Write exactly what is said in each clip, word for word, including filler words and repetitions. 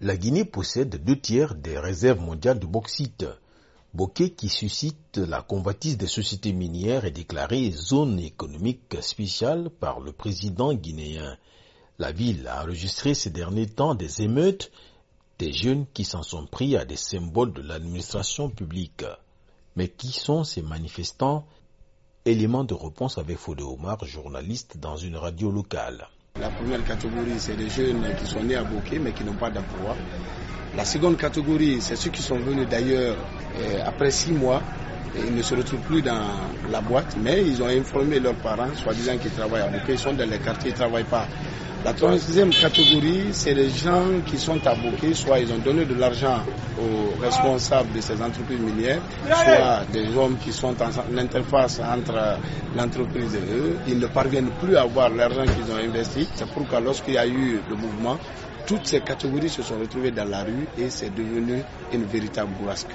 La Guinée possède deux tiers des réserves mondiales de bauxite. Bokeh, qui suscite la convoitise des sociétés minières, est déclarée zone économique spéciale par le président guinéen. La ville a enregistré ces derniers temps des émeutes, des jeunes qui s'en sont pris à des symboles de l'administration publique. Mais qui sont ces manifestants? Élément de réponse avec Fodé Omar, journaliste dans une radio locale. La première catégorie, c'est des jeunes qui sont nés à Bokeh mais qui n'ont pas d'emploi. La seconde catégorie, c'est ceux qui sont venus d'ailleurs euh, après six mois. Et ils ne se retrouvent plus dans la boîte, mais ils ont informé leurs parents, soi-disant qu'ils travaillent à Bokeh, ils sont dans les quartiers, ils ne travaillent pas. La troisième catégorie, c'est les gens qui sont à Bokeh, soit ils ont donné de l'argent aux responsables de ces entreprises minières, soit des hommes qui sont en l'interface entre l'entreprise et eux. Ils ne parviennent plus à avoir l'argent qu'ils ont investi. C'est pourquoi lorsqu'il y a eu le mouvement, toutes ces catégories se sont retrouvées dans la rue et c'est devenu une véritable bourrasque.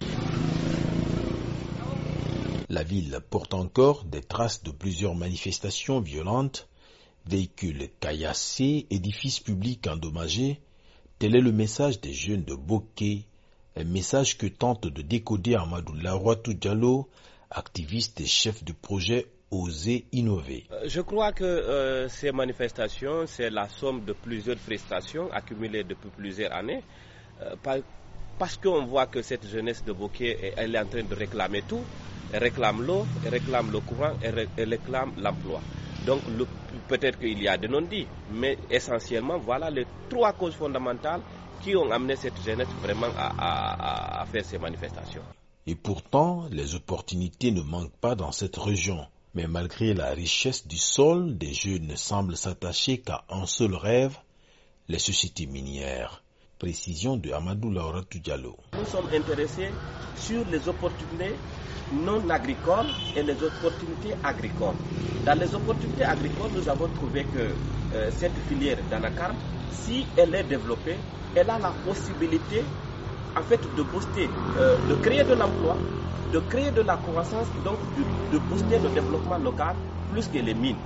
La ville porte encore des traces de plusieurs manifestations violentes, véhicules caillassés, édifices publics endommagés. Tel est le message des jeunes de Bokeh, un message que tente de décoder Amadou Laroatou Diallo, activiste et chef du projet Oser Innover. Je crois que euh, ces manifestations, c'est la somme de plusieurs frustrations accumulées depuis plusieurs années, euh, par, parce qu'on voit que cette jeunesse de Bokeh, elle est en train de réclamer tout. Elle réclame l'eau, elle réclame le courant, elle réclame l'emploi. Donc le, peut-être qu'il y a des non-dits, mais essentiellement, voilà les trois causes fondamentales qui ont amené cette jeunesse vraiment à, à, à faire ces manifestations. Et pourtant, les opportunités ne manquent pas dans cette région. Mais malgré la richesse du sol, des jeunes ne semblent s'attacher qu'à un seul rêve, les sociétés minières. Précision de Amadou Laroatou Diallo. Nous sommes intéressés sur les opportunités non agricoles et les opportunités agricoles. Dans les opportunités agricoles, nous avons trouvé que euh, cette filière d'anacarde, si elle est développée, elle a la possibilité en fait de booster, euh, de créer de l'emploi, de créer de la croissance, donc de, de booster le développement local plus que les mines.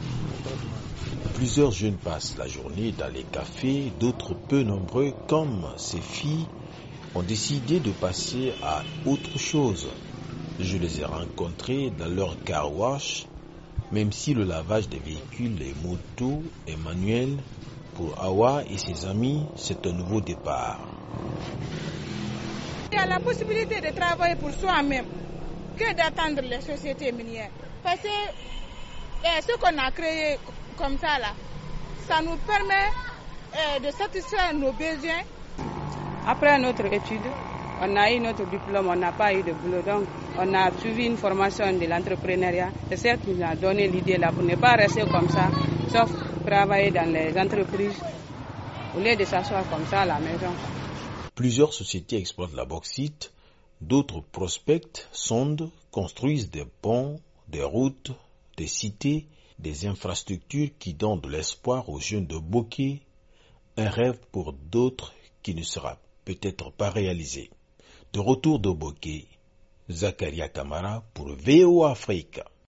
Plusieurs jeunes passent la journée dans les cafés, d'autres peu nombreux, comme ces filles, ont décidé de passer à autre chose. Je les ai rencontrés dans leur car wash, même si le lavage des véhicules et motos est manuel, pour Awa et ses amis, c'est un nouveau départ. Il y a la possibilité de travailler pour soi-même que d'attendre les sociétés minières. Parce que eh, ce qu'on a créé comme ça, là, ça nous permet eh, de satisfaire nos besoins. Après notre étude, on a eu notre diplôme, on n'a pas eu de boulot. Donc, on a suivi une formation de l'entrepreneuriat. C'est ça qui nous a donné l'idée là pour ne pas rester comme ça, sauf travailler dans les entreprises, au lieu de s'asseoir comme ça à la maison. Plusieurs sociétés exploitent la bauxite, d'autres prospectent, sondent, construisent des ponts, des routes, des cités, des infrastructures qui donnent de l'espoir aux jeunes de Bokeh, un rêve pour d'autres qui ne sera peut-être pas réalisé. De retour de Bokeh, Zakaria Kamara pour V O Afrique.